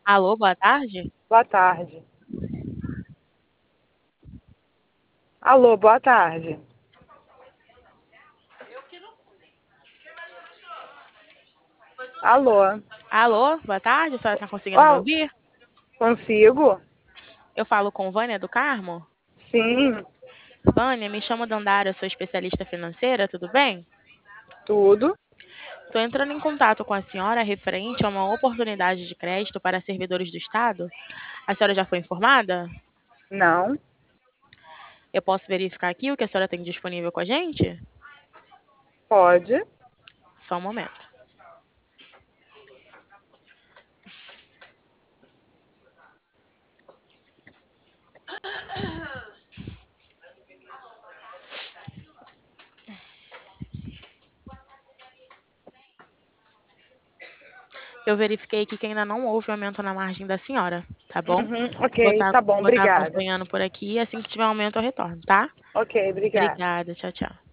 Alô, boa tarde? Boa tarde. Alô, boa tarde. Alô. Alô, boa tarde, a senhora está conseguindo me Ó, ouvir? consigo? Eu falo com Vânia do Carmo? Sim, Vânia, me chamo Dandara, sou especialista financeira, tudo bem? tudo. Estou entrando em contato com a senhora referente a uma oportunidade de crédito para servidores do Estado. A senhora já foi informada? Não, Eu posso verificar aqui o que a senhora tem disponível com a gente? pode. Só um momento. Eu verifiquei aqui que ainda não houve aumento na margem da senhora, tá bom? Uhum, ok, tá bom, Vou tá obrigada. acompanhando por aqui e assim que tiver aumento eu retorno, tá? Ok, obrigada. Obrigada, tchau, tchau.